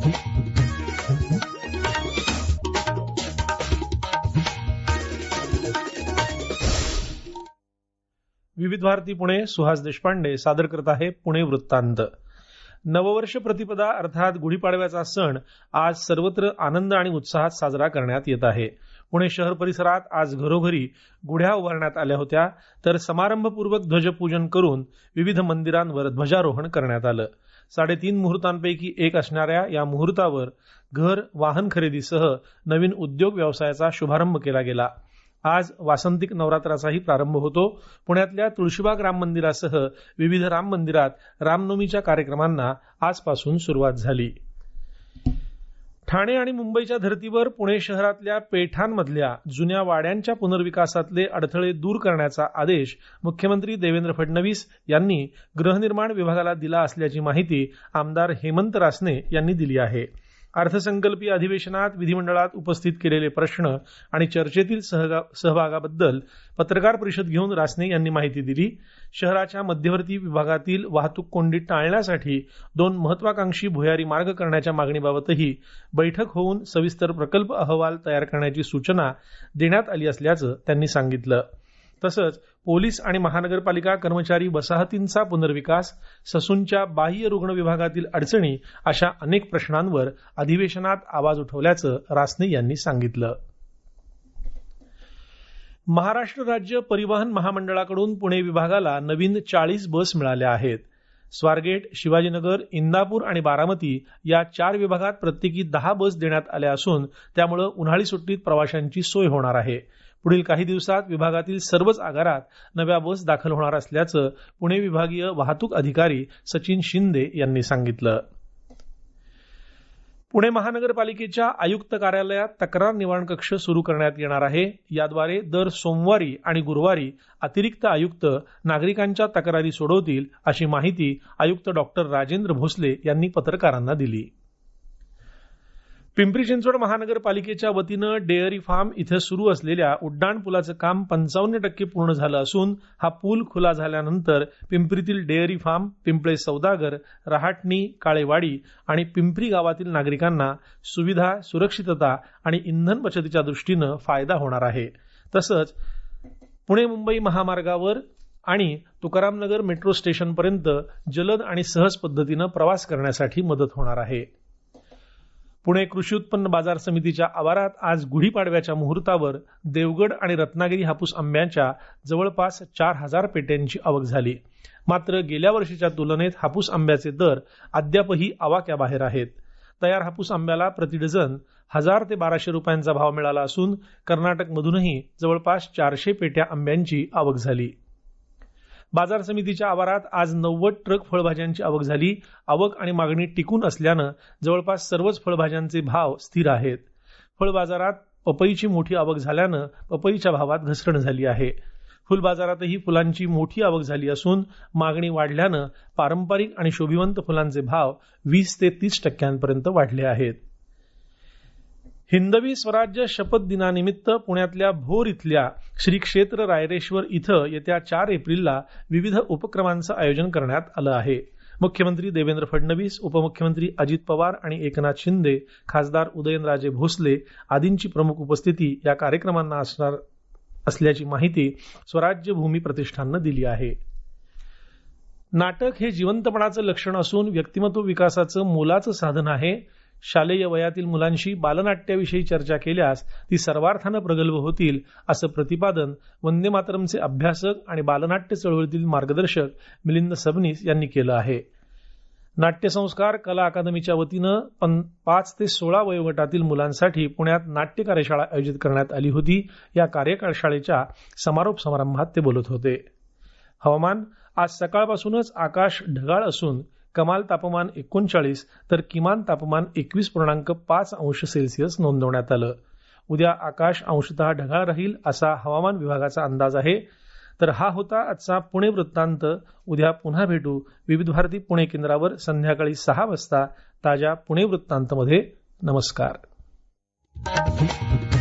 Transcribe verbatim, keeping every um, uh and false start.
विविध भारती पुणे. सुहास देशपांडे सादर करत आहे पुणे वृत्तांत. नववर्ष प्रतिपदा अर्थात गुढीपाडव्याचा सण आज सर्वत्र आनंद आणि उत्साहात साजरा करण्यात येत आहे. पुणे शहर परिसरात आज घरोघरी गुढ्या उभारण्यात आल्या होत्या, तर समारंभपूर्वक ध्वजपूजन करून विविध मंदिरांवर ध्वजारोहण करण्यात आलं. साडेतीन मुहूर्तांपैकी एक असणाऱ्या या मुहूर्तावर घर वाहन खरेदीसह नवीन उद्योग व्यवसायाचा शुभारंभ केला गेला. आज वासंतिक नवरात्राचाही प्रारंभ होतो. पुण्यातल्या तुळशीबाग राम मंदिरासह विविध राम मंदिरात रामनवमीच्या कार्यक्रमांना आजपासून सुरुवात झाली. ठाणे आणि मुंबईच्या धर्तीवर पुणे शहरातल्या पेठांमधल्या जुन्या वाड्यांच्या पुनर्विकासातले अडथळे दूर करण्याचा आदेश मुख्यमंत्री देवेंद्र फडणवीस यांनी गृहनिर्माण विभागाला दिला असल्याची माहिती आमदार हेमंत रासने यांनी दिली आहे. अर्थसंकल्पीय अधिवेशनात विधिमंडळात उपस्थित केलेले प्रश्न आणि चर्चेतील सहभागाबद्दल पत्रकार परिषद घेऊन रासने यांनी माहिती दिली. शहराच्या मध्यवर्ती विभागातील वाहतूक कोंडी टाळण्यासाठी दोन महत्वाकांक्षी भुयारी मार्ग करण्याच्या मागणीबाबतही बैठक होऊन सविस्तर प्रकल्प अहवाल तयार करण्याची सूचना देण्यात आली असल्याचं त्यांनी सांगितलं. तसंच पोलीस आणि महानगरपालिका कर्मचारी वसाहतींचा पुनर्विकास, ससूनच्या बाह्य रुग्ण विभागातील अडचणी अशा अनेक प्रश्नांवर अधिवेशनात आवाज उठवल्याचं रासने यांनी सांगितलं. महाराष्ट्र राज्य परिवहन महामंडळाकडून पुणे विभागाला नवीन चाळीस बस मिळाल्या आहेत. स्वारगेट, शिवाजीनगर, इंदापूर आणि बारामती या चार विभागात प्रत्येकी दहा बस देण्यात आल्या असून त्यामुळे उन्हाळी सुट्टीत प्रवाशांची सोय होणार आहे. पुढील काही दिवसात विभागातील सर्वच आगारात नव्या बस दाखल होणार असल्याचं पुणे विभागीय वाहतूक अधिकारी सचिन शिंदे यांनी सांगितलं. पुणे महानगरपालिकेच्या आयुक्त कार्यालयात तक्रार निवारण कक्ष सुरू करण्यात येणार आहे. याद्वारे दर सोमवारी आणि गुरुवारी अतिरिक्त आयुक्त नागरिकांच्या तक्रारी सोडवतील अशी माहिती आयुक्त डॉक्टर राजेंद्र भोसले यांनी पत्रकारांना दिली. पिंपरी चिंचवड महानगरपालिकेच्या वतीनं डेअरी फार्म इथं सुरू असलेल्या उड्डाण पुलाचं काम पंचावन्न टक्के पूर्ण झालं असून हा पूल खुला झाल्यानंतर पिंपरीतील डेअरी फार्म, पिंपळे सौदागर, रहाटणी, काळेवाडी आणि पिंपरी गावातील नागरिकांना सुविधा, सुरक्षितता आणि इंधन बचतीच्या दृष्टीनं फायदा होणार आहे. तसंच पुणे मुंबई महामार्गावर आणि तुकारामनगर मेट्रो स्टेशनपर्यंत जलद आणि सहज पद्धतीनं प्रवास करण्यासाठी मदत होणार आहे. पुणे कृषी उत्पन्न बाजार समितीच्या आवारात आज गुढीपाडव्याच्या मुहूर्तावर देवगड आणि रत्नागिरी हापूस आंब्याच्या जवळपास चार हजार पेट्यांची आवक झाली. मात्र गेल्या वर्षीच्या तुलनेत हापूस आंब्याचे दर अद्यापही आवाक्याबाहेर आहेत. तयार हापूस आंब्याला प्रति डझन हजार ते बाराशे रुपयांचा भाव मिळाला असून कर्नाटकमधूनही जवळपास चारशे पेट्या आंब्यांची आवक झाली. बाजार समितीच्या आवारात आज नव्वद ट्रक फळभाज्यांची आवक झाली. आवक आणि मागणी टिकून असल्यानं जवळपास सर्वच फळभाज्यांचे भाव स्थिर आहेत. फळ बाजारात पपईची मोठी आवक झाल्यानं पपईच्या भावात घसरण झाली आहे. फुल बाजारातही फुलांची मोठी आवक झाली असून मागणी वाढल्यानं पारंपरिक आणि शोभिवंत फुलांचे भाव वीस ते तीस टक्क्यांपर्यंत वाढले आहेत. हिंदवी स्वराज्य शपथ दिनानिमित्त पुण्यातल्या भोर इथल्या श्री क्षेत्र रायरेश्वर इथं येत्या चार एप्रिलला विविध उपक्रमांचं आयोजन करण्यात आलं आहे. मुख्यमंत्री देवेंद्र फडणवीस, उपमुख्यमंत्री अजित पवार आणि एकनाथ शिंदे, खासदार उदयनराजे भोसले आदींची प्रमुख उपस्थिती या कार्यक्रमांना असणार असल्याची माहिती स्वराज्य भूमी प्रतिष्ठाननं दिली आहे. नाटक हे जिवंतपणाचं लक्षण असून व्यक्तिमत्व विकासाचं मोलाचं साधन आहे. शालेय वयातील मुलांशी बालनाट्याविषयी चर्चा केल्यास ती सर्वार्थानं प्रगल्भ होतील असं प्रतिपादन वंदे मातरमचे अभ्यासक आणि बालनाट्य चळवळीतील मार्गदर्शक मिलिंद सबनीस यांनी केलं आहे. नाट्यसंस्कार कला अकादमीच्या वतीनं पाच ते सोळा वयोगटातील मुलांसाठी पुण्यात नाट्य कार्यशाळा आयोजित करण्यात आली होती. या कार्यशाळेच्या समारोप समारंभात ते बोलत होते. हवामान. आज सकाळपासूनच आकाश ढगाळ असून कमाल तापमान एकोणचाळीस तर किमान तापमान एकवीस पूर्णांक पाच अंश सेल्सिअस नोंदवण्यात आलं. उद्या आकाश अंशतः ढगाळ राहील असा हवामान विभागाचा अंदाज आहे. तर हा होता आजचा पुणे वृत्तांत. उद्या पुन्हा भेटू विविध भारती पुणे केंद्रावर संध्याकाळी सहा वाजता ताज्या पुणे वृत्तांतमध्ये. नमस्कार.